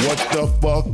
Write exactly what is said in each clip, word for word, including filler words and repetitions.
What the fuck?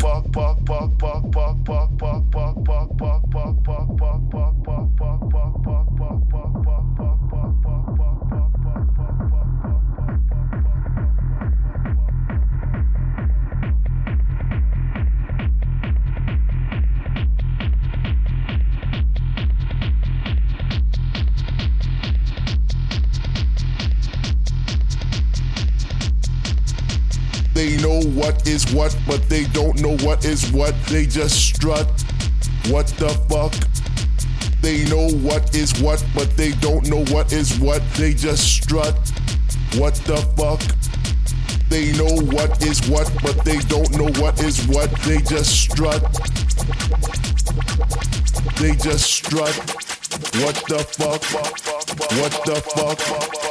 They know what is what, but they don't know what is what. They just strut. What the fuck? They know what is what, but they don't know what is what. They just strut. What the fuck? They know what is what, but they don't know what is what. They just strut. They just strut. What the fuck? What the fuck?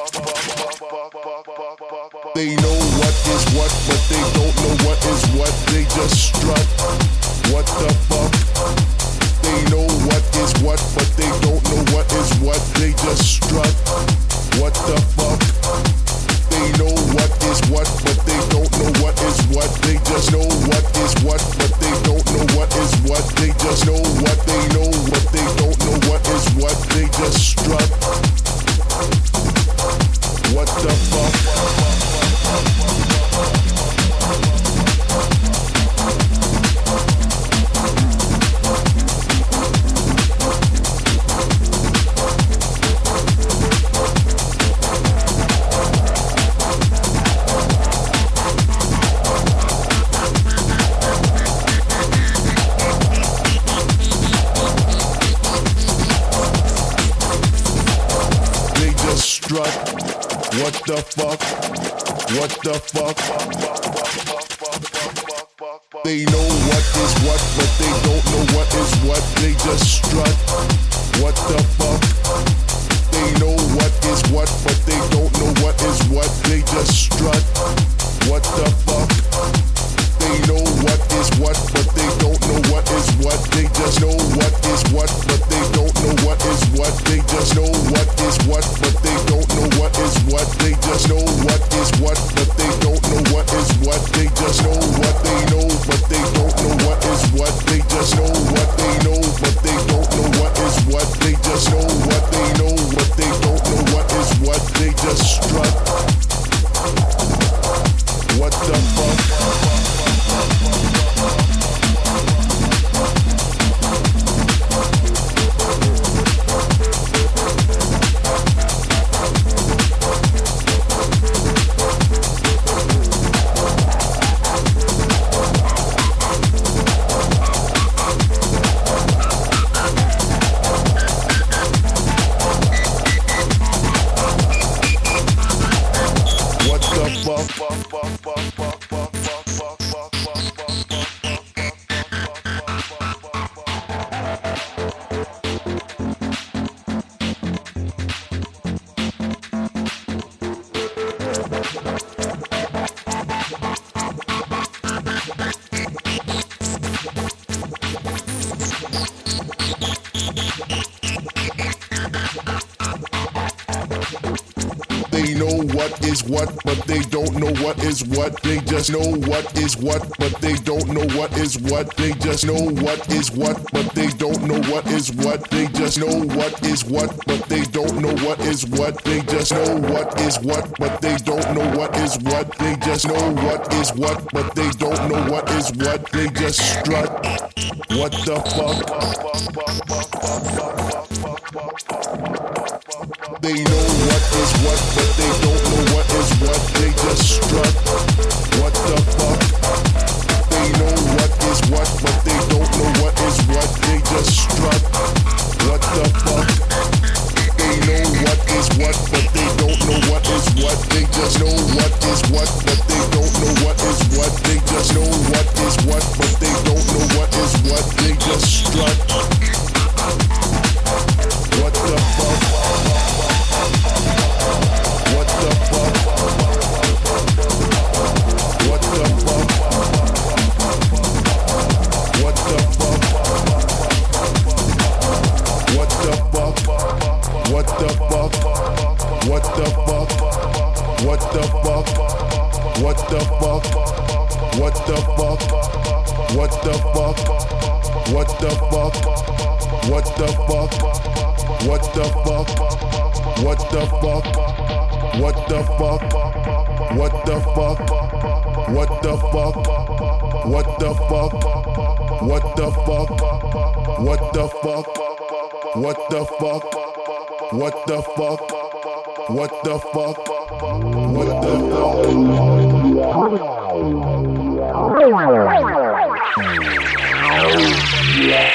They know what is what, but they don't know what is what. They just strut. What the fuck? They know what is what, but they don't know what is what. They just strut. What the fuck? They know what is what, but they don't know what is what. They just know what is what, but they don't know what is what. They just know what they know, what they don't know what is what. They just strut. What the fuck? Strut. What the fuck? What the fuck? They know what is what, but they don't know what is what. They just strut. What the fuck? They know what is what, but they don't know what is what. They just strut. What the fuck? They know what is what, but they don't know what is what. They just know what is what, but they don't know what is what. They just know what is what, but they don't know what is what. They just know what is what, but they don't know what is what. They just know what they know, but they don't know what is what. They just know what they know, but they don't know what is what. They just know what they know, but they don't know what is what. They just strut. What the fuck? They know what is what, but they don't know what is what. They just know what is what, but they don't know what is what. They just know what is what, but they don't know what is what. They just know what is what, but they don't know what is what. They just know what is what, but they don't know what is what. They just know what is what, but they don't know what is what. They just strut. What the fuck? They know what is what, but they don't know what is what. They just strut. What the fuck? They know what is what, but they don't know what is what. They just strut. What the fuck? They know what is what, but they don't know what is what. They just know what is what, but they don't know what is what. They just know what is what, but they don't know what is what. They just strut. What the fuck? What the fuck? What the fuck? What the fuck? What the fuck? What the fuck? What the fuck? What the fuck? What the fuck? What the fuck? What the fuck? What the fuck? What the fuck? What the fuck? What the fuck? What the fuck? What the fuck? What the fuck? What the fuck? What the fuck? What the fuck? What the fuck? What the fuck? What the fuck? What the fuck?